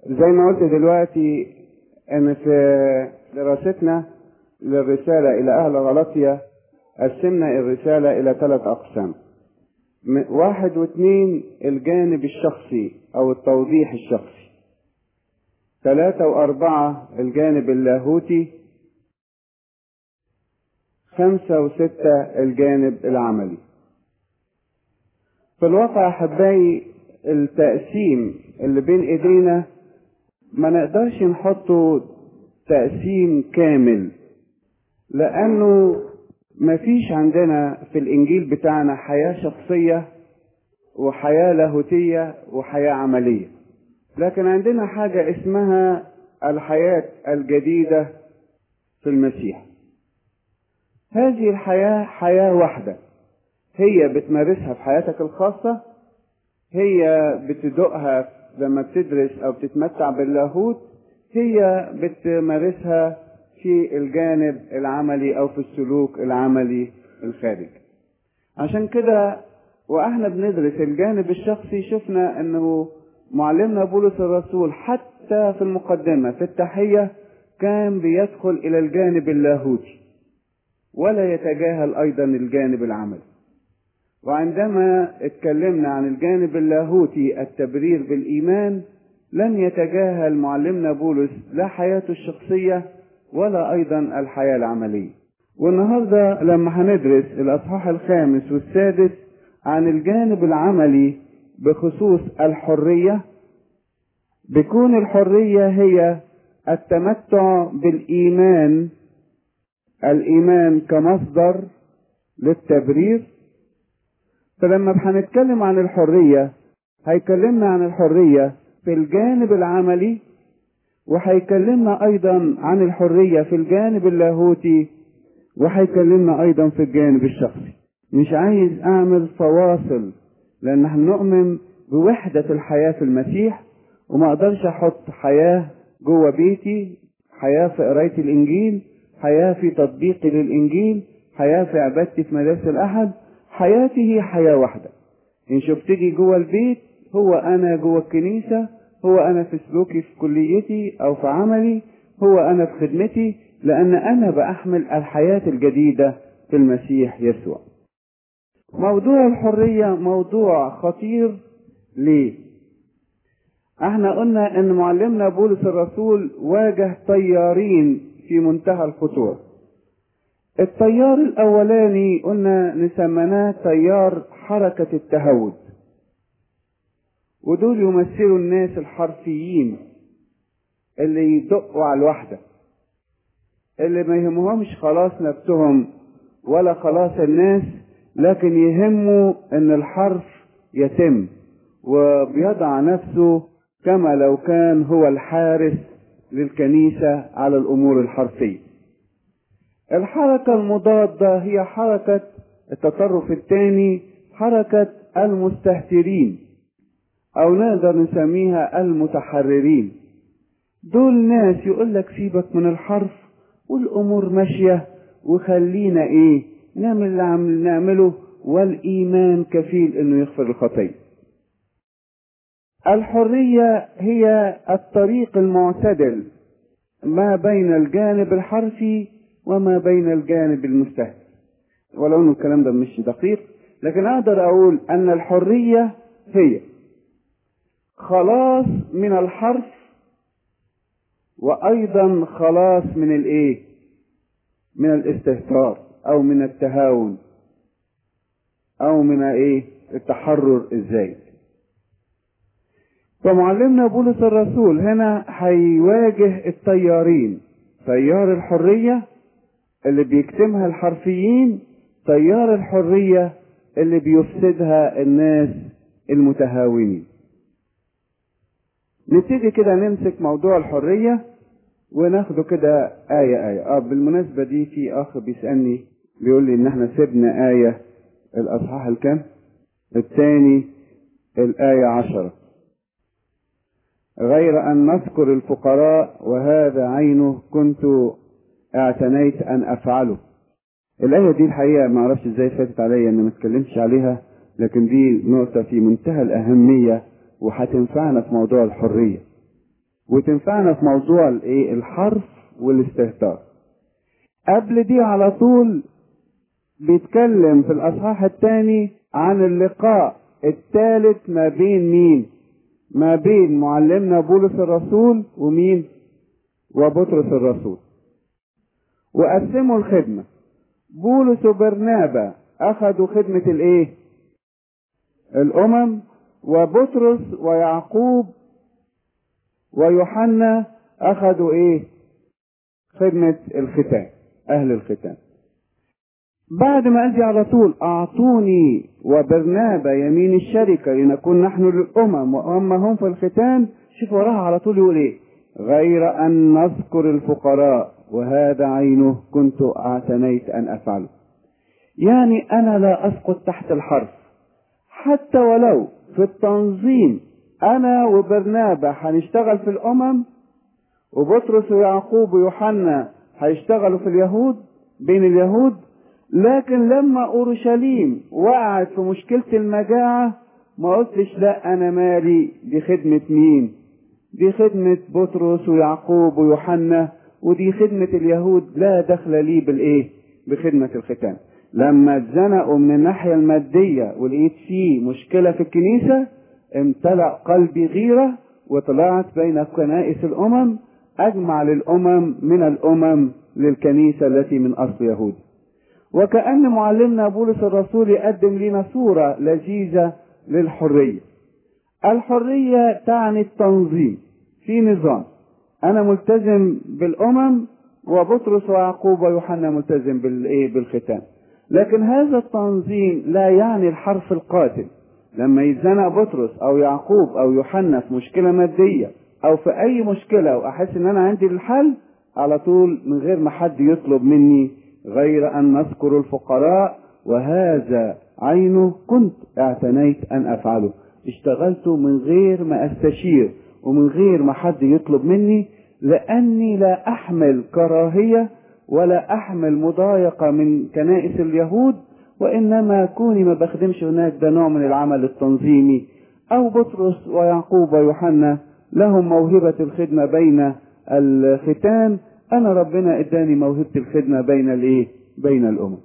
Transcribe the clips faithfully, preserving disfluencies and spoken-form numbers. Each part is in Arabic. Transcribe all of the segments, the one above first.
زي ما قلت دلوقتي ان في دراستنا للرسالة الى اهل غلطية قسمنا الرسالة الى ثلاث اقسام. واحد واثنين الجانب الشخصي او التوضيح الشخصي. ثلاثة واربعة الجانب اللاهوتي. خمسة وستة الجانب العملي. في الواقع احبائي التقسيم اللي بين ايدينا ما نقدرش نحطه تقسيم كامل، لانه ما فيش عندنا في الانجيل بتاعنا حياة شخصية وحياة لاهوتية وحياة عملية، لكن عندنا حاجة اسمها الحياة الجديدة في المسيح. هذه الحياة حياة واحدة هي بتمارسها في حياتك الخاصة، هي بتدوقها لما بتدرس او بتتمتع باللاهوت، هي بتمارسها في الجانب العملي او في السلوك العملي الخارجي. عشان كده واحنا بندرس الجانب الشخصي شفنا انه معلمنا بولس الرسول حتى في المقدمة في التحية كان بيدخل الى الجانب اللاهوتي ولا يتجاهل ايضا الجانب العملي. وعندما اتكلمنا عن الجانب اللاهوتي التبرير بالإيمان لم يتجاهل معلمنا بولس لا حياته الشخصية ولا أيضا الحياة العملية. والنهاردة لما هندرس الأصحاح الخامس والسادس عن الجانب العملي بخصوص الحرية، بيكون الحرية هي التمتع بالإيمان، الإيمان كمصدر للتبرير. فلما هنتكلم عن الحرية هيكلمنا عن الحرية في الجانب العملي، وهيكلمنا أيضا عن الحرية في الجانب اللاهوتي، وهيكلمنا أيضا في الجانب الشخصي. مش عايز أعمل فواصل لأن هنؤمن بوحدة الحياة في المسيح، وما أقدرش أحط حياة جوه بيتي، حياة في قراية الإنجيل، حياة في تطبيقي للإنجيل، حياة في عبادتي في مدارس الأحد. حياتي هي حياة واحدة. إن شفتني جوه البيت هو أنا جوه الكنيسة، هو أنا في سلوكي في كليتي أو في عملي، هو أنا في خدمتي، لأن أنا بأحمل الحياة الجديدة في المسيح يسوع. موضوع الحرية موضوع خطير. ليه؟ احنا قلنا ان معلمنا بولس الرسول واجه طيارين في منتهى الخطورة. التيار الاولاني قلنا نسمناه تيار حركة التهود، ودول يمثلوا الناس الحرفيين اللي يدقوا على الوحدة، اللي ما يهمهمش خلاص نفسهم ولا خلاص الناس، لكن يهموا ان الحرف يتم، وبيضع نفسه كما لو كان هو الحارس للكنيسة على الامور الحرفية. الحركة المضادة هي حركة التطرف الثاني، حركة المستهترين او نقدر نسميها المتحررين. دول ناس يقول لك سيبك من الحرف والامور ماشية وخلينا ايه نعمل اللي عم نعمله، والايمان كفيل انه يغفر الخطية. الحرية هي الطريق المعتدل ما بين الجانب الحرفي وما بين الجانب المستهتر، ولو ان الكلام ده مش دقيق، لكن اقدر اقول ان الحرية هي خلاص من الحرف، وايضا خلاص من الايه من الاستهتار او من التهاون او من ايه التحرر الزايد. فمعلمنا بولس الرسول هنا هيواجه التيارين، تيار الحرية اللي بيكتمها الحرفيين، تيار الحرية اللي بيفسدها الناس المتهاونين. نبتدي كده نمسك موضوع الحرية وناخده كده آية آية. اه بالمناسبة دي في أخ بيسألني بيقول لي إن احنا سيبنا آية الأصحاح الكام؟ الثاني الآية عشرة، غير أن نذكر الفقراء وهذا عينه كنت اعتنيت أن أفعله. الآية دي الحقيقة ما أعرفش إزاي فاتت عليا إن ما اتكلمش عليها، لكن دي نقطة في منتهى الأهمية وهتنفعنا في موضوع الحرية. وتنفعنا في موضوع الايه الحرف والاستهتار. قبل دي على طول بيتكلم في الاصحاح الثاني عن اللقاء الثالث ما بين مين؟ ما بين معلمنا بولس الرسول ومين؟ وبطرس الرسول. وقسموا الخدمة. بولس وبرنابا اخذوا خدمة الايه؟ الامم، وبطرس ويعقوب ويوحنا اخذوا ايه؟ خدمة الختان، اهل الختان. بعد ما قال على طول اعطوني وبرنابا يمين الشركة لنكون نحن للامم واما هم في الختان، شوف وراها على طول يقول ايه؟ غير ان نذكر الفقراء وهذا عينه كنت اعتنيت ان افعله. يعني انا لا اسقط تحت الحرف، حتى ولو في التنظيم انا وبرنابا هنشتغل في الامم، وبطرس ويعقوب ويوحنا هيشتغلوا في اليهود بين اليهود، لكن لما اورشليم وقعت في مشكلة المجاعة ما قلتش لا انا مالي، دي خدمة مين؟ دي خدمة بطرس ويعقوب ويوحنا، ودي خدمة اليهود، لا دخل لي بالايه؟ بخدمة الختان. لما اتزنقوا من الناحية المادية ولقيت فيه مشكلة في الكنيسة، امتلأ قلبي غيرة وطلعت بين كنائس الامم اجمع للامم من الامم للكنيسة التي من اصل يهودي. وكأن معلمنا بولس الرسول يقدم لنا صورة لذيذة للحرية. الحرية تعني التنظيم، في نظام. انا ملتزم بالامم، وبطرس ويعقوب ويوحنا ملتزم بالايه؟ بالختان. لكن هذا التنظيم لا يعني الحرف القاتل. لما يتزنق بطرس او يعقوب او يوحنا في مشكلة مادية او في اي مشكلة واحس ان انا عندي الحل، على طول من غير ما حد يطلب مني، غير ان نذكر الفقراء وهذا عينه كنت اعتنيت ان افعله. اشتغلت من غير ما استشير ومن غير ما حد يطلب مني، لاني لا احمل كراهية ولا احمل مضايقة من كنائس اليهود، وانما كوني ما بخدمش هناك ده نوع من العمل التنظيمي. او بطرس ويعقوب ويوحنا لهم موهبة الخدمة بين الختان، انا ربنا اداني موهبة الخدمة بين الايه؟ بين الامم.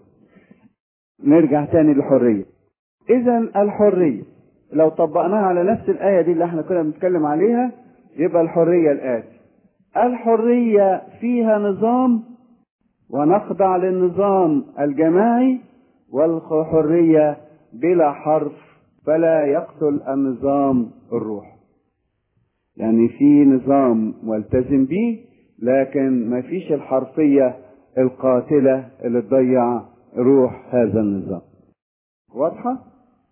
نرجع تاني للحرية. اذا الحرية لو طبقناها على نفس الآية دي اللي احنا كنا بنتكلم عليها، يبقى الحرية الآتي: الحرية فيها نظام ونخضع للنظام الجماعي، والحرية بلا حرف فلا يقتل النظام الروح. يعني في نظام ملتزم به، لكن ما فيش الحرفية القاتلة اللي تضيع روح هذا النظام. واضحة؟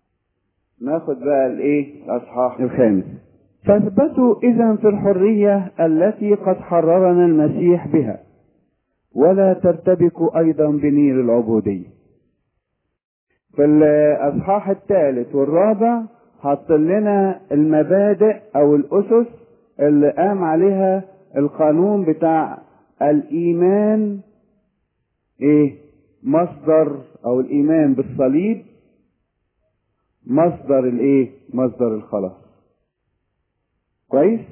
ناخد بقى الايه؟ الاصحاح الخامس. فاثبتوا اذا في الحرية التي قد حررنا المسيح بها، ولا ترتبكوا ايضا بنير العبودية. في الاصحاح الثالث والرابع حط لنا المبادئ او الاسس اللي قام عليها القانون بتاع الايمان، ايه؟ مصدر او الايمان بالصليب مصدر الايه؟ مصدر الخلاص. كويس؟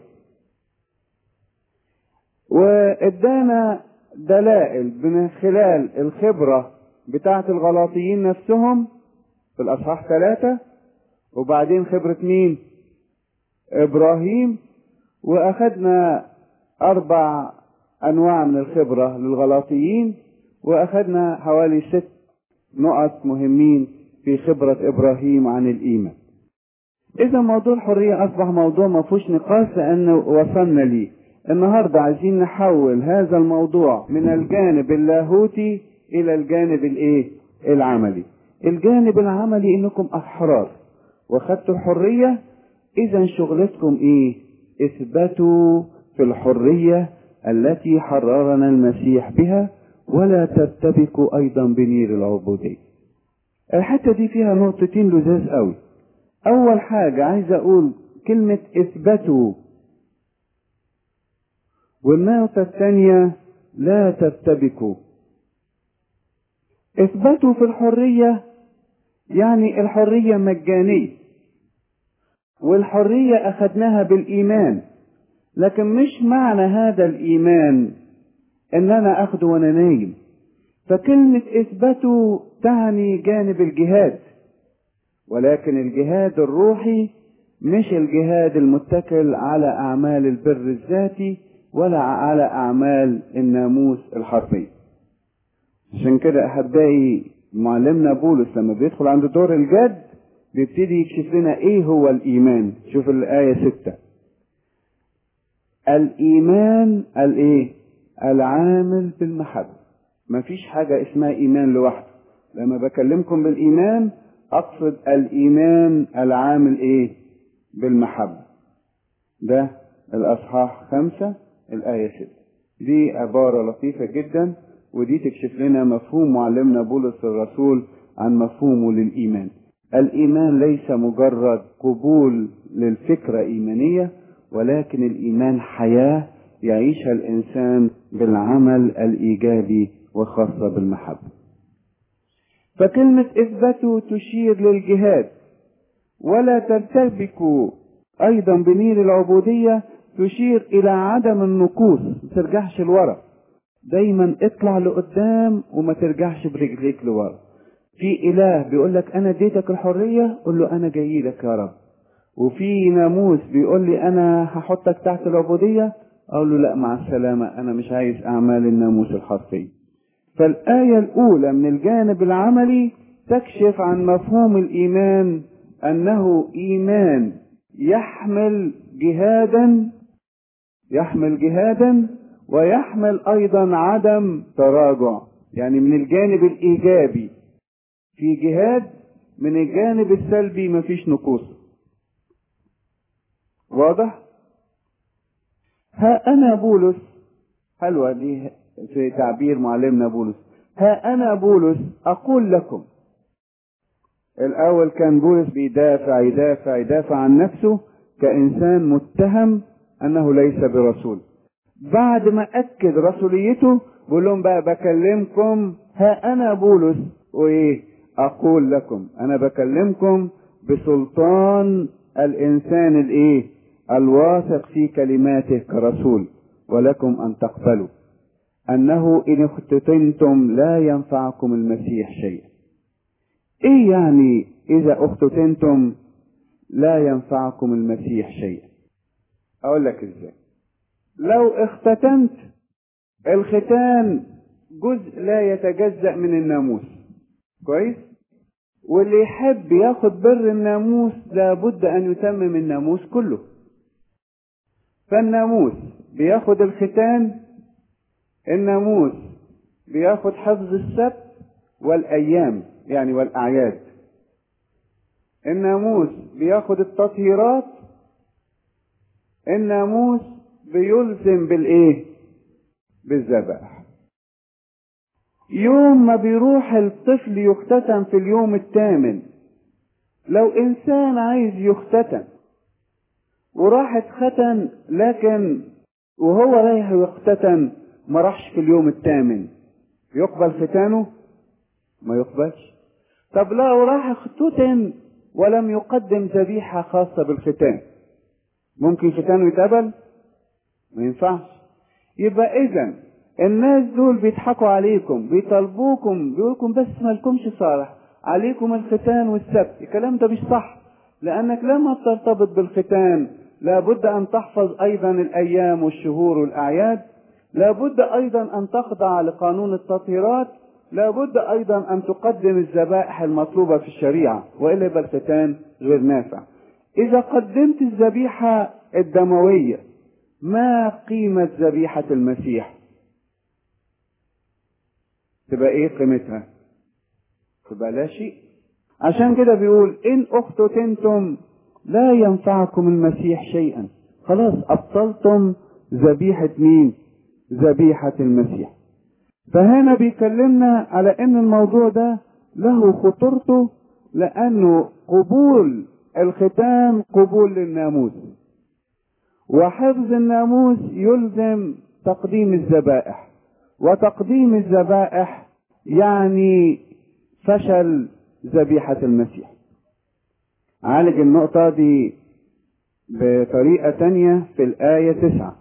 وادانا دلائل من خلال الخبرة بتاعة الغلاطيين نفسهم في الاصحاح ثلاثة، وبعدين خبرة مين؟ ابراهيم. واخدنا اربع انواع من الخبرة للغلاطيين، واخدنا حوالي ست نقط مهمين في خبرة ابراهيم عن الايمان. اذا موضوع الحرية اصبح موضوع ما فيهوش نقاش، لانه وصلنا ليه. النهاردة عايزين نحول هذا الموضوع من الجانب اللاهوتي الى الجانب الايه؟ العملي. الجانب العملي انكم احرار واخدتوا الحرية، اذا شغلتكم ايه؟ اثبتوا في الحرية التي حررنا المسيح بها، ولا ترتبكوا ايضا بنير العبودية. الحتة دي فيها نقطتين لذاذ قوي. اول حاجة عايز اقول كلمة اثبتوا، والنقطة الثانية لا ترتبكوا. اثبتوا في الحرية يعني الحرية مجانية، والحرية اخدناها بالايمان. لكن مش معنى هذا الإيمان إن أنا أخده وأنا نايم. فكلمة إثباته تعني جانب الجهاد، ولكن الجهاد الروحي مش الجهاد المتكل على أعمال البر الذاتي ولا على أعمال الناموس الحرفي. عشان كده أحبائي معلمنا بولس لما بيدخل عند دور الجد بيبتدي يكشف لنا إيه هو الإيمان. شوف الآية ستة: الإيمان الإيه؟ العامل بالمحبة. مفيش حاجة اسمها إيمان لوحده. لما بكلمكم بالإيمان أقصد الإيمان العامل إيه؟ بالمحبة. ده الأصحاح خمسة الآية ستة. دي عبارة لطيفة جدا، ودي تكشف لنا مفهوم معلمنا بولس الرسول عن مفهومه للإيمان. الإيمان ليس مجرد قبول للفكرة إيمانية، ولكن الإيمان حياة يعيشها الإنسان بالعمل الإيجابي وخاصة بالمحبة. فكلمة إثباته تشير للجهاد، ولا ترتبكوا أيضا بنير العبودية تشير إلى عدم النقوص. ما ترجعش لورا، دايما اطلع لقدام وما ترجعش برجليك لورا. في إله بيقول لك أنا اديتك الحرية، قل له أنا جاي لك يا رب. وفي ناموس بيقول لي أنا هحطك تحت العبودية، أقول له لا مع السلامة، أنا مش عايز أعمال الناموس الحرفي. فالآية الأولى من الجانب العملي تكشف عن مفهوم الإيمان أنه إيمان يحمل جهادا يحمل جهادا ويحمل أيضا عدم تراجع. يعني من الجانب الإيجابي في جهاد، من الجانب السلبي مفيش نقوص. واضح؟ ها أنا بولس، حلوة دي في تعبير معلمنا بولس، ها أنا بولس أقول لكم. الأول كان بولس بيدافع يدافع يدافع عن نفسه كإنسان متهم أنه ليس برسول. بعد ما أكد رسوليته بقول لهم بقى بكلمكم ها أنا بولس وإيه أقول لكم. أنا بكلمكم بسلطان الإنسان الإيه الواثق في كلماته كرسول، ولكم أن تقبلوا أنه إن اختتنتم لا ينفعكم المسيح شيئا. إيه يعني إذا اختتنتم لا ينفعكم المسيح شيئا؟ أقول لك إزاي. لو اختتنت، الختان جزء لا يتجزأ من الناموس، كويس؟ واللي يحب ياخد بر الناموس لابد أن يتمم الناموس كله. فالناموس بياخد الختان، الناموس بياخد حفظ السبت والأيام يعني والأعياد، الناموس بياخد التطهيرات، الناموس بيلزم بالإيه؟ بالذبائح. يوم ما بيروح الطفل يختتن في اليوم الثامن، لو إنسان عايز يختتن وراح اتختن لكن وهو رايح يختتن ما راحش في اليوم الثامن، يقبل ختانه؟ ما يقبلش. طب لو راح اختتن ولم يقدم ذبيحة خاصة بالختان، ممكن ختانه يتقبل؟ ما ينفعش. يبقى إذن الناس دول بيضحكوا عليكم، بيطالبوكم، بيقولكم بس مالكمش صالح، عليكم الختان والسبت. الكلام ده مش صح، لأنك لما ترتبط بالختان لابد أن تحفظ أيضا الأيام والشهور والأعياد، لابد أيضا أن تخضع لقانون التطهيرات، لابد أيضا أن تقدم الذبائح المطلوبة في الشريعة، وإلا يبقى الختان غير نافع. إذا قدمت الذبيحة الدموية، ما قيمة ذبيحة المسيح؟ تبقى إيه قيمتها؟ تبقى لا شيء. عشان كده بيقول إن اختتنتم لا ينفعكم المسيح شيئا. خلاص أبطلتم ذبيحة مين؟ ذبيحة المسيح. فهنا بيكلمنا على ان الموضوع ده له خطورته، لانه قبول الختان قبول للناموس، وحفظ الناموس يلزم تقديم الذبائح، وتقديم الذبائح يعني فشل ذبيحة المسيح. عالج النقطة دي بطريقة تانية في الآية تسعة: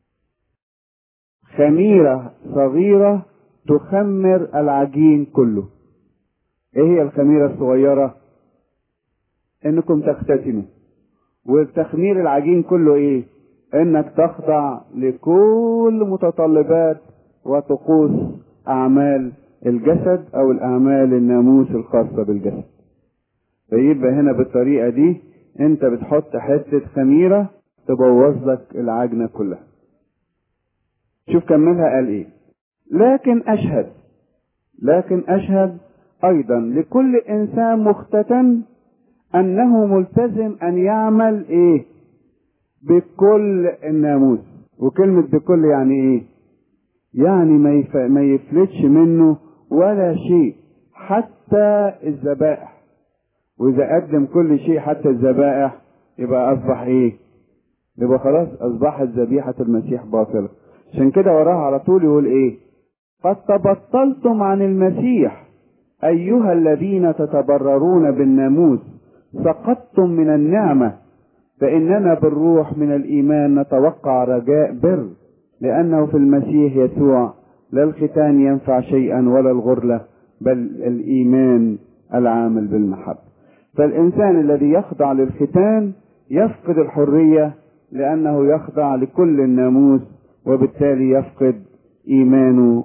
خميرة صغيرة تخمر العجين كله. ايه هي الخميرة الصغيرة؟ انكم تختتنوا. والتخمير العجين كله ايه؟ انك تخضع لكل متطلبات وطقوس اعمال الجسد او الاعمال الناموس الخاصة بالجسد. فيبقى هنا بالطريقة دي انت بتحط حتة خميرة تبوظ لك العجنة كلها. شوف كملها قال ايه: لكن اشهد لكن اشهد ايضا لكل انسان مختتن انه ملتزم ان يعمل ايه؟ بكل الناموس. وكلمة بكل يعني ايه؟ يعني ما, يف... ما يفلتش منه ولا شيء حتى الذبائح. واذا قدم كل شيء حتى الذبائح يبقى اصبح ايه؟ يبقى خلاص اصبحت ذبيحة المسيح باطلة. عشان كده وراها على طول يقول ايه: قد تبطلتم عن المسيح ايها الذين تتبررون بالناموس، سقطتم من النعمة، فاننا بالروح من الايمان نتوقع رجاء بر، لانه في المسيح يسوع لا الختان ينفع شيئا ولا الغرلة، بل الايمان العامل بالمحبة. فالانسان الذي يخضع للختان يفقد الحرية، لانه يخضع لكل الناموس، وبالتالي يفقد ايمانه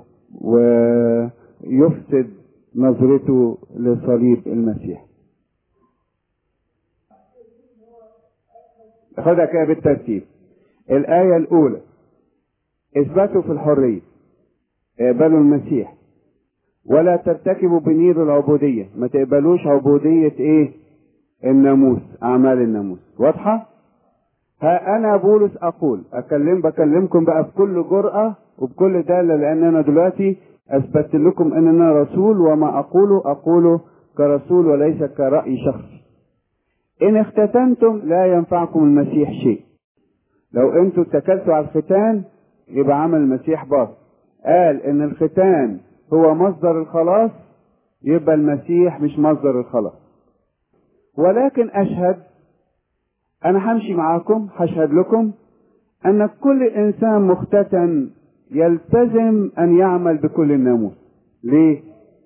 ويفسد نظرته لصليب المسيح. خدها كده بالترتيب. الآية الأولى: اثبتوا في الحرية، اقبلوا المسيح، ولا ترتكبوا بنير العبودية، ما تقبلوش عبودية ايه؟ الناموس، أعمال الناموس. واضحة؟ ها أنا بولس أقول، أكلم بكلمكم بقى بكل جرأة وبكل دالة، لأن أنا دلوقتي أثبت لكم أن أنا رسول، وما أقوله أقوله كرسول وليس كرأي شخصي. إن اختتنتم لا ينفعكم المسيح شيء. لو أنتوا اتكلتوا على الختان يبقى عمل المسيح باطل. قال إن الختان هو مصدر الخلاص، يبقى المسيح مش مصدر الخلاص. ولكن أشهد، أنا همشي معاكم هشهد لكم أن كل إنسان مختتن يلتزم أن يعمل بكل الناموس. ليه؟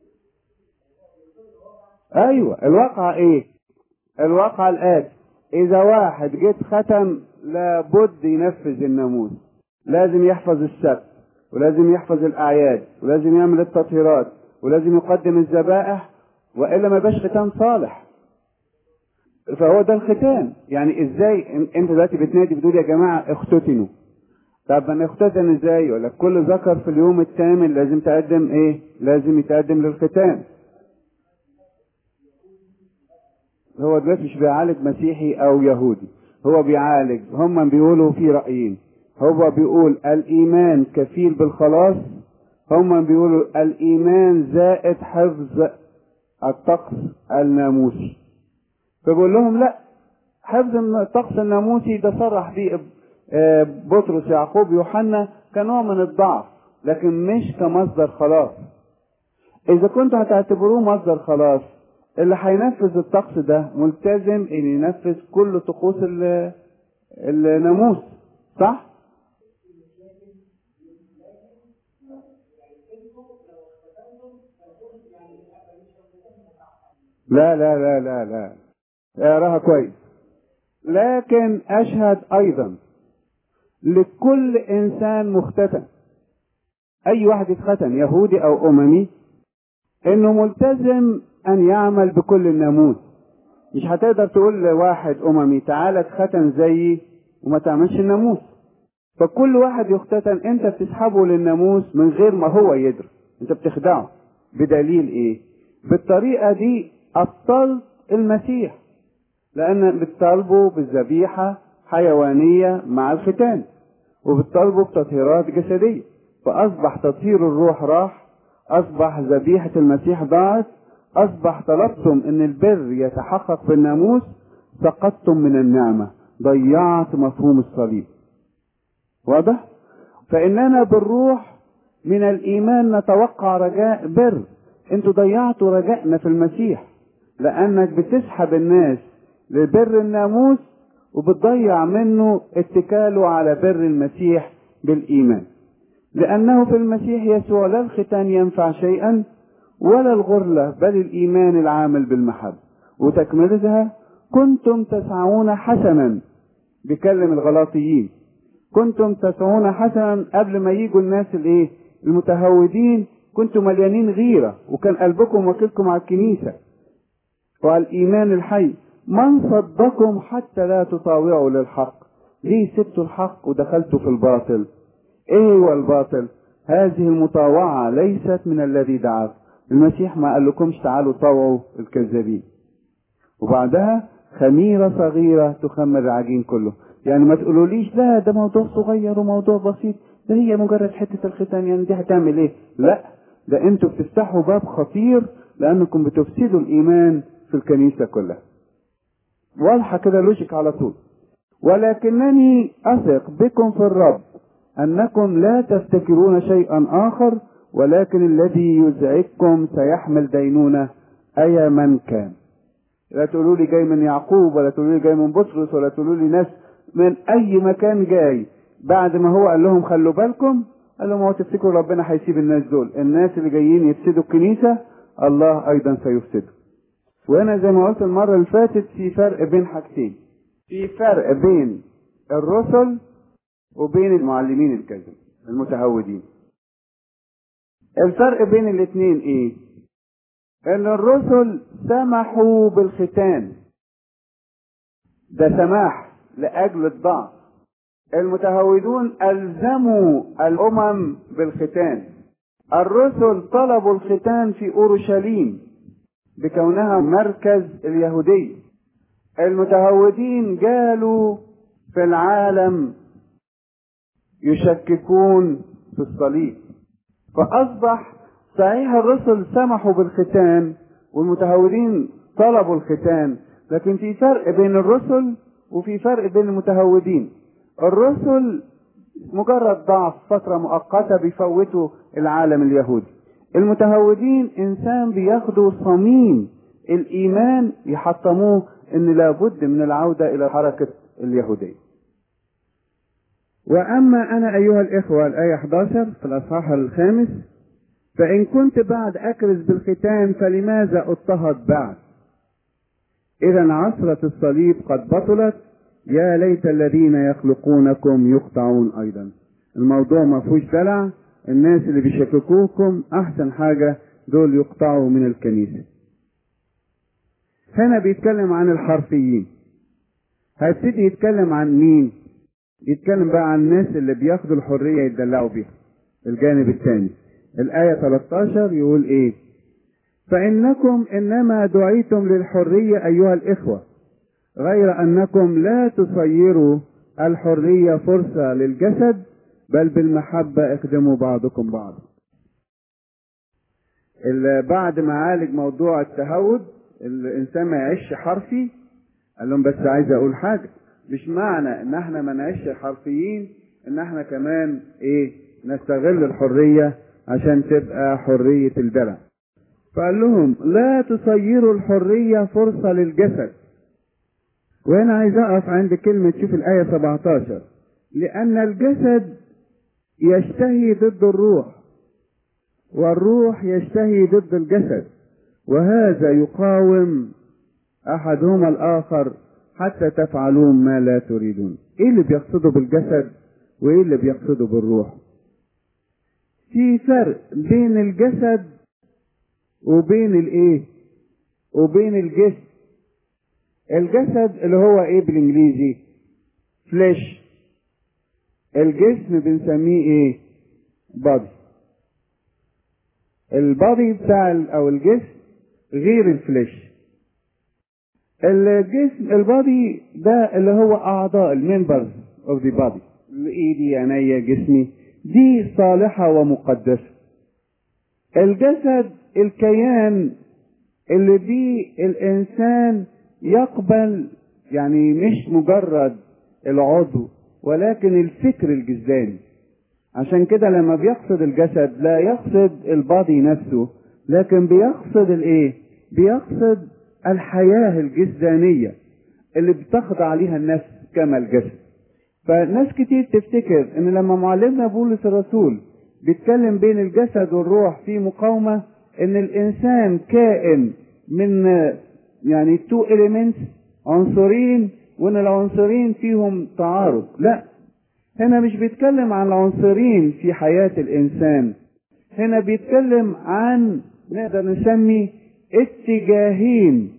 أيوة، الواقع إيه؟ الواقع الآتي: إذا واحد جيت ختم لابد ينفذ الناموس، لازم يحفظ السبت، ولازم يحفظ الأعياد، ولازم يعمل التطهيرات، ولازم يقدم الذبائح، وإلا ما يبقاش ختان صالح. فهو ده الختان. يعني ازاي انت دلوقتي بتنادي بتقول يا جماعه اختتنوا؟ طب انا اختتن ازاي؟ يقول لك كل ذكر في اليوم الثامن لازم تقدم ايه؟ لازم يتقدم للختان. هو دلوقتي مش بيعالج مسيحي او يهودي، هو بيعالج، هم بيقولوا في رايين. هو بيقول الايمان كفيل بالخلاص، هم بيقولوا الايمان زائد حفظ الطقس الناموسي. فبقول لهم لا، حفظ الطقس الناموسي ده صرح بيه بطرس يعقوب يوحنا كنوع من الضعف، لكن مش كمصدر خلاص. اذا كنتوا هتعتبروه مصدر خلاص، اللي هينفذ الطقس ده ملتزم ان ينفذ كل طقوس الناموس، صح؟ لا لا لا لا لا اقراها كويس. لكن اشهد ايضا لكل انسان مختتن، اي واحد يتختن يهودي او اممي، انه ملتزم ان يعمل بكل الناموس. مش هتقدر تقول لواحد اممي تعالى اتختن زيي وما تعملش الناموس. فكل واحد يختتن انت بتسحبه للناموس من غير ما هو يدري، انت بتخدعه. بدليل ايه؟ بالطريقة دي ابطلت المسيح، لان بتطالبه بالذبيحة حيوانية مع الختان، وبتطالبه بتطهيرات جسدية، فاصبح تطهير الروح راح، اصبح ذبيحة المسيح ضاعت، اصبح طلبتم ان البر يتحقق في الناموس، سقطتم من النعمة، ضيعت مفهوم الصليب. واضح؟ فاننا بالروح من الايمان نتوقع رجاء بر. انتوا ضيعتوا رجائنا في المسيح، لانك بتسحب الناس لبر الناموس وبتضيع منه اتكاله على بر المسيح بالإيمان، لأنه في المسيح يسوع لا الختان ينفع شيئا ولا الغرلة، بل الإيمان العامل بالمحبة. وتكملتها: كنتم تسعون حسنا، بيكلم الغلاطيين، كنتم تسعون حسنا قبل ما يجوا الناس الايه المتهودين، كنتم مليانين غيرة وكان قلبكم واكلكم على الكنيسة وعلى الإيمان الحي. من صدكم حتى لا تطاوعوا للحق؟ ليه سبتوا الحق ودخلتوا في الباطل؟ ايه هو الباطل؟ هذه المطاوعة ليست من الذي دعاكم. المسيح ما قال لكمش تعالوا طوعوا الكذابين. وبعدها: خميرة صغيرة تخمر العجين كله. يعني ما تقولوليش لا ده موضوع صغير وموضوع بسيط، ده هي مجرد حتة الختان، يعني دي هتعمل ايه؟ لا، ده انتوا بتفتحوا باب خطير لانكم بتفسدوا الايمان في الكنيسة كلها. واضحة كده لوجيك على طول. ولكنني اثق بكم في الرب انكم لا تفتكرون شيئا اخر، ولكن الذي يزعجكم سيحمل دينونة اي من كان. لا تقولوا لي جاي من يعقوب، ولا تقولوا لي جاي من بطرس، ولا تقولوا لي ناس من اي مكان جاي. بعد ما هو قال لهم خلوا بالكم، قال لهم هو تفتكروا ربنا هيسيب الناس دول؟ الناس اللي جايين يفسدوا الكنيسة الله ايضا سيفسده. وهنا زي ما قلت المرة اللي فاتت في فرق بين حاجتين، في فرق بين الرسل وبين المعلمين الكذب المتهودين. الفرق بين الاثنين ايه؟ ان الرسل سمحوا بالختان، ده سماح لاجل الضعف. المتهودون الزموا الامم بالختان. الرسل طلبوا الختان في اورشليم بكونها مركز اليهودية. المتهودين جالوا في العالم يشككون في الصليب، فاصبح صحيح الرسل سمحوا بالختان والمتهودين طلبوا الختان، لكن في فرق بين الرسل وفي فرق بين المتهودين. الرسل مجرد ضعف فترة مؤقتة بيفوتوا العالم اليهودي. المتهودين انسان بياخدوا صميم الايمان يحطموه ان لابد من العودة الى حركة اليهودية. واما انا ايها الاخوة، الاية احد عشر في الاصحاح الخامس: فإن كنت بعد أكرز بالختان فلماذا اضطهد بعد؟ إذا عصرة الصليب قد بطلت، يا ليت الذين يخلقونكم يقطعون أيضا. الموضوع ما فيهوش دلع، الناس اللي بيشككوكم أحسن حاجة دول يقطعوا من الكنيسة. هنا بيتكلم عن الحرفيين. هيبتدي يتكلم عن مين؟ يتكلم بقى عن الناس اللي بياخدوا الحرية يتدلعوا بيها. الجانب الثاني الآية ثلاثة عشر يقول إيه؟ فإنكم إنما دعيتم للحرية أيها الإخوة، غير أنكم لا تصيروا الحرية فرصة للجسد، بل بالمحبة اخدموا بعضكم بعضا. بعد ما عالج موضوع التهود الإنسان ما يعيش حرفي، قال لهم بس عايز أقول حاجة، مش معنى إن احنا ما نعيش حرفيين إن احنا كمان إيه نستغل الحرية عشان تبقى حرية الدلع. فقال لهم لا تصيروا الحرية فرصة للجسد. وهنا عايز اقف عند كلمة، شوف الآية سبعة عشر: لأن الجسد يشتهي ضد الروح، والروح يشتهي ضد الجسد، وهذا يقاوم أحدهما الآخر حتى تفعلون ما لا تريدون. ايه اللي بيقصده بالجسد وايه اللي بيقصده بالروح؟ في فرق بين الجسد وبين الايه وبين الجسم. الجسد اللي هو ايه بالانجليزي؟ فليش. الجسم بنسميه ايه؟ بادي. البادي بتاع او الجسم غير الفليش. الجسم البادي ده اللي هو اعضاء الممبرز اوف ذا بادي، ايدي عينيا جسمي، دي صالحة ومقدسة. الجسد الكيان اللي بيه الانسان يقبل، يعني مش مجرد العضو ولكن الفكر الجسداني. عشان كده لما بيقصد الجسد لا يقصد البادي نفسه، لكن بيقصد الايه؟ بيقصد الحياة الجسدانية اللي بتخضع عليها النفس، كما الجسد. فناس كتير تفتكر ان لما معلمنا بولس الرسول بيتكلم بين الجسد والروح في مقاومة، ان الانسان كائن من يعني تو elements، عنصرين، وان العنصرين فيهم تعارض. لا، هنا مش بيتكلم عن العنصرين في حياة الانسان، هنا بيتكلم عن نقدر نسمي اتجاهين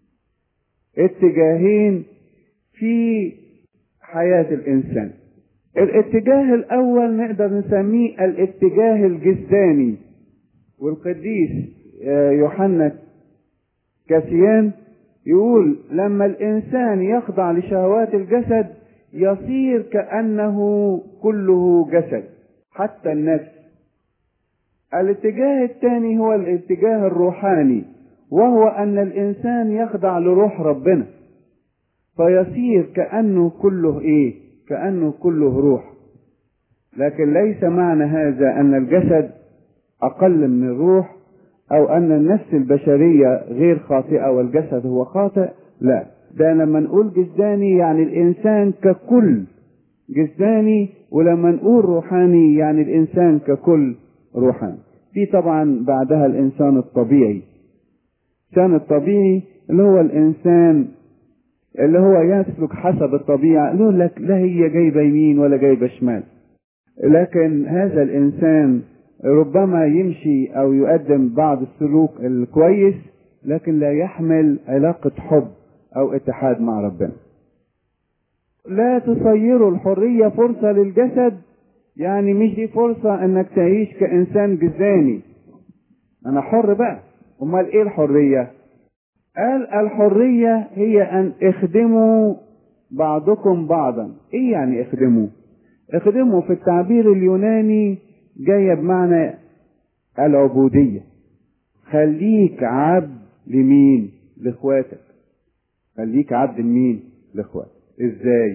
اتجاهين في حياة الانسان. الاتجاه الاول نقدر نسميه الاتجاه الجسداني، والقديس يوحنا كاسيان يقول لما الانسان يخضع لشهوات الجسد يصير كأنه كله جسد حتى النفس. الاتجاه الثاني هو الاتجاه الروحاني، وهو ان الانسان يخضع لروح ربنا فيصير كأنه كله ايه؟ كأنه كله روح. لكن ليس معنى هذا ان الجسد اقل من الروح، او ان النفس البشرية غير خاطئة والجسد هو خاطئ. لا، ده لما نقول جسداني يعني الانسان ككل جسداني، ولما نقول روحاني يعني الانسان ككل روحاني. في طبعا بعدها الانسان الطبيعي. الانسان الطبيعي اللي هو الانسان اللي هو يسلك حسب الطبيعة، يقول لك لا هي جايبة يمين ولا جايبة شمال، لكن هذا الانسان ربما يمشي او يقدم بعض السلوك الكويس، لكن لا يحمل علاقة حب او اتحاد مع ربنا. لا تصيروا الحرية فرصة للجسد، يعني مش دي فرصة انك تعيش كانسان جسداني، انا حر بقى. امال ايه الحرية؟ قال الحرية هي ان اخدموا بعضكم بعضا. ايه يعني اخدموا؟ اخدموا في التعبير اليوناني جاية بمعنى العبودية. خليك عبد لمين؟ لاخواتك. خليك عبد لمين؟ لاخواتك. ازاي؟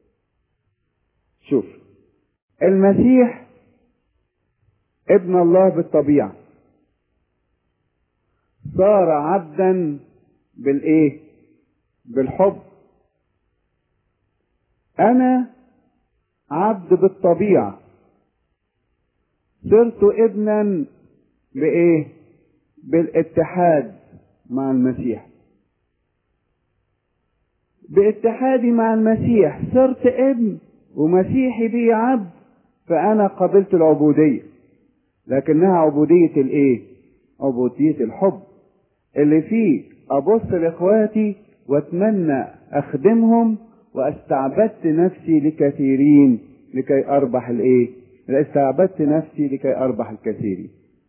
شوف، المسيح ابن الله بالطبيعة صار عبدا بالايه؟ بالحب. انا عبد بالطبيعة، صرت ابنا بايه؟ بالاتحاد مع المسيح. باتحادي مع المسيح صرت ابن، ومسيحي بي عبد، فانا قبلت العبودية، لكنها عبودية الايه؟ عبودية الحب، اللي فيه ابص لاخواتي واتمنى اخدمهم، واستعبدت نفسي لكثيرين لكي اربح الايه؟ استعبدت نفسي لكي اربح الكثيرين.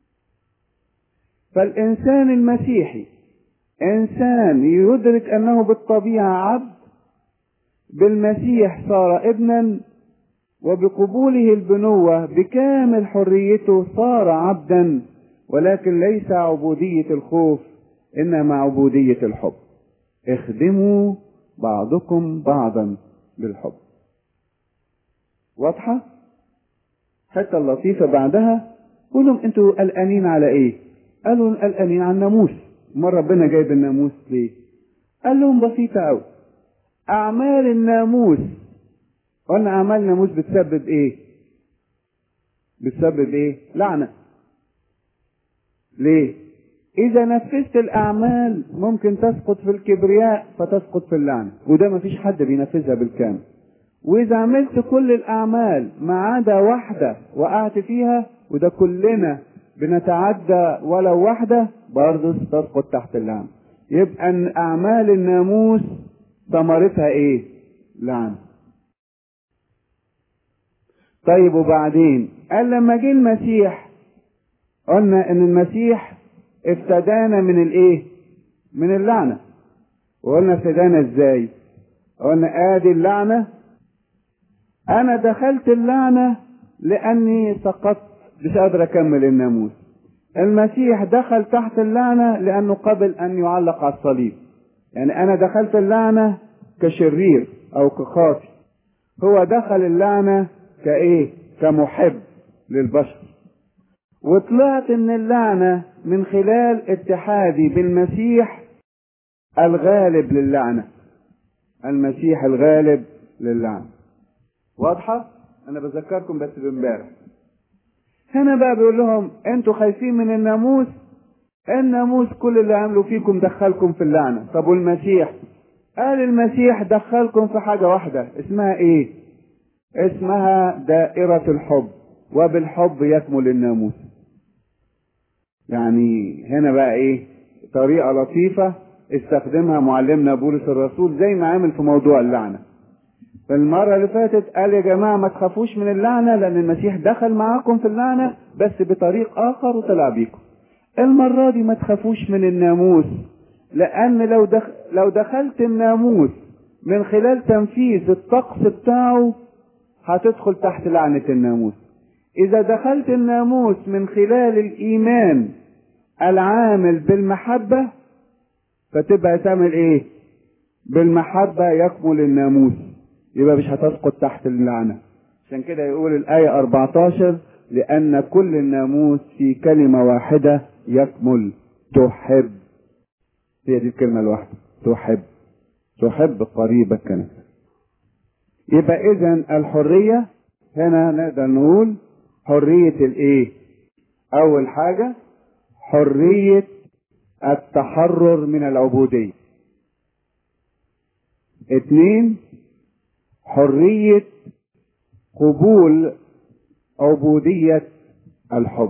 فالانسان المسيحي انسان يدرك انه بالطبيعة عبد، بالمسيح صار ابنا، وبقبوله البنوة بكامل حريته صار عبدا، ولكن ليس عبودية الخوف انما عبودية الحب. اخدموا بعضكم بعضا بالحب. واضحة؟ حتى اللطيفة بعدها قولهم انتوا قلقانين على ايه؟ قالوا قلقانين على الناموس. ما ربنا جايب الناموس ليه؟ قال لهم بسيطة قوي، اعمال الناموس. قلنا اعمال الناموس بتسبب ايه؟ بتسبب ايه؟ لعنة. ليه؟ اذا نفذت الاعمال ممكن تسقط في الكبرياء فتسقط في اللعنة، وده مفيش حد بينفذها بالكامل. واذا عملت كل الاعمال ما عدا واحدة وقعت فيها، وده كلنا بنتعدى ولو واحدة، برضه تسقط تحت اللعنة. يبقى ان اعمال الناموس ثمرتها ايه؟ لعنة. طيب وبعدين قال لما جه المسيح، قلنا ان المسيح افتدانا من الايه؟ من اللعنة. وقلنا افتدانا ازاي؟ قلنا ادي اللعنة، انا دخلت اللعنة لاني سقطت مش قادر اكمل الناموس. المسيح دخل تحت اللعنة لانه قبل ان يعلق على الصليب. يعني انا دخلت اللعنة كشرير او كخاطئ، هو دخل اللعنة كايه؟ كمحب للبشر. وطلعت من اللعنة من خلال اتحادي بالمسيح الغالب للعنة. المسيح الغالب للعنة. واضحة؟ انا بذكركم بس بامبارح. هنا بقى بيقول لهم انتوا خايفين من الناموس، الناموس كل اللي عملوا فيكم دخلكم في اللعنة. طب والمسيح؟ قال المسيح دخلكم في حاجة واحدة اسمها ايه؟ اسمها دائرة الحب، وبالحب يكمل الناموس. يعني هنا بقى ايه؟ طريقة لطيفة استخدمها معلمنا بولس الرسول زي ما عمل في موضوع اللعنة. في المرة اللي فاتت قال يا جماعة ما تخافوش من اللعنة، لأن المسيح دخل معاكم في اللعنة بس بطريق آخر وطلع بيكم. المرة دي ما تخافوش من الناموس، لأن لو دخ... لو دخلت الناموس من خلال تنفيذ الطقس بتاعه هتدخل تحت لعنة الناموس. إذا دخلت الناموس من خلال الإيمان العامل بالمحبة فتبقى تعمل إيه؟ بالمحبة يكمل الناموس، يبقى مش هتسقط تحت اللعنة. عشان كده يقول الآية أربعتاشر لأن كل الناموس في كلمة واحدة يكمل، تحب. هي دي الكلمة الواحدة، تحب، تحب قريبك كنفسك. يبقى إذن الحرية هنا نقدر نقول حرية الإيه؟ أول حاجة حرية التحرر من العبودية. اتنين حرية قبول عبودية الحب.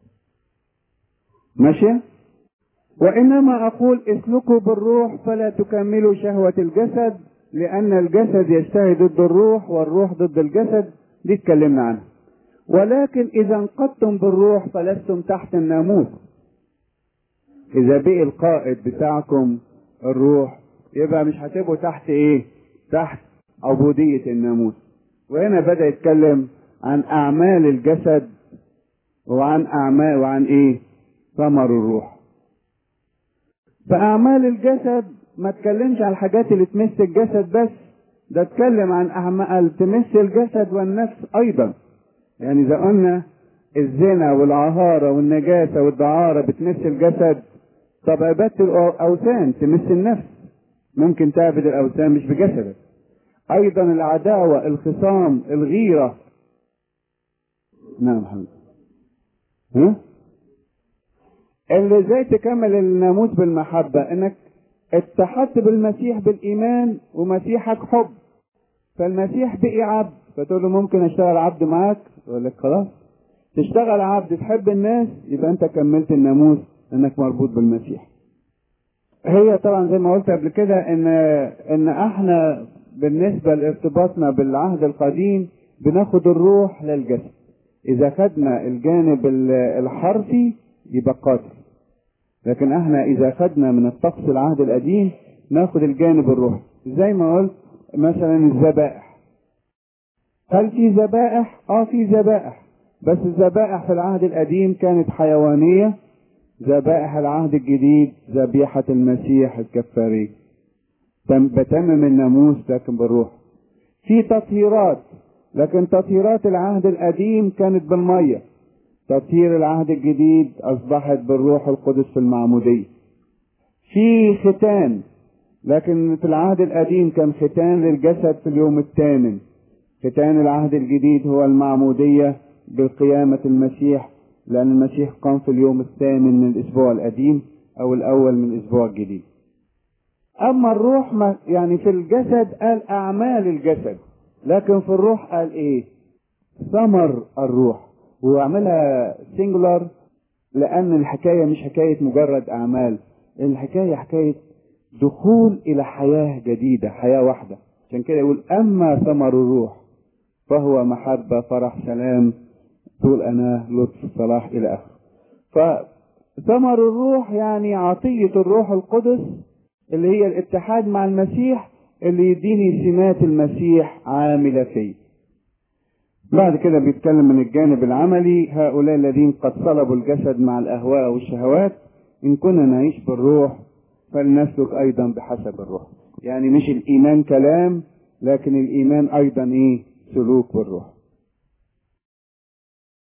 ماشي؟ وإنما أقول اسلكوا بالروح فلا تكملوا شهوة الجسد، لأن الجسد يشتهي ضد الروح والروح ضد الجسد، دي اتكلمنا عنها. ولكن إذا انقضتم بالروح فلستم تحت الناموس. إذا بقي القائد بتاعكم الروح يبقى مش هتبقوا تحت إيه؟ تحت عبودية الناموس. وهنا بدأ يتكلم عن أعمال الجسد وعن أعمال وعن إيه؟ ثمر الروح. فأعمال الجسد ما تكلمش عن الحاجات اللي تمس الجسد بس، ده اتكلم عن أعمال تمس الجسد والنفس أيضا. يعني إذا قلنا الزنا والعهارة والنجاسة والدعارة بتمس الجسد، طب عبادة الأوثان تمس النفس، ممكن تعبد الأوثان مش بجسدك. أيضا العداوة، الخصام، الغيرة. نعم حمد. ها؟ اللي ازاي تكمل الناموس بالمحبة؟ انك اتحدت بالمسيح بالإيمان، ومسيحك حب. فالمسيح بقي عبد، فتقول له ممكن اشتغل عبد معاك؟ يقول لك خلاص. تشتغل عبد تحب الناس، يبقى انت كملت الناموس انك مربوط بالمسيح. هي طبعا زي ما قلت قبل كده ان ان احنا بالنسبة لارتباطنا بالعهد القديم بناخد الروح للجسد. اذا خدنا الجانب الحرفي يبقى قاتل، لكن احنا اذا خدنا من الطقس العهد القديم ناخد الجانب الروحي. زي ما قلت مثلا الذبائح، هل في ذبائح؟ اه في ذبائح، بس الذبائح في العهد القديم كانت حيوانية. ذبائح العهد الجديد ذبيحة المسيح الكفارية، بتمم الناموس لكن بالروح. في تطهيرات، لكن تطهيرات العهد القديم كانت بالمية. تطهير العهد الجديد أصبحت بالروح القدس في المعمودية. في ختان، لكن في العهد القديم كان ختان للجسد في اليوم الثامن. ختان العهد الجديد هو المعمودية بقيامة المسيح، لأن المسيح قام في اليوم الثامن من الأسبوع القديم أو الأول من الأسبوع الجديد. أما الروح ما يعني في الجسد قال أعمال الجسد، لكن في الروح قال إيه؟ ثمر الروح. وعملها سينجولار لأن الحكاية مش حكاية مجرد أعمال، الحكاية حكاية دخول إلى حياة جديدة، حياة واحدة. عشان كده يقول أما ثمر الروح فهو محبة، فرح، سلام، طول أناه، لطف، صلاح، إلى آخره. فثمر الروح يعني عطية الروح القدس اللي هي الاتحاد مع المسيح، اللي يديني سمات المسيح عاملة فيه. بعد كده بيتكلم من الجانب العملي، هؤلاء الذين قد صلبوا الجسد مع الأهواء والشهوات، إن كنا نعيش بالروح فلنسلك أيضا بحسب الروح. يعني مش الإيمان كلام، لكن الإيمان أيضا إيه؟ سلوك بالروح.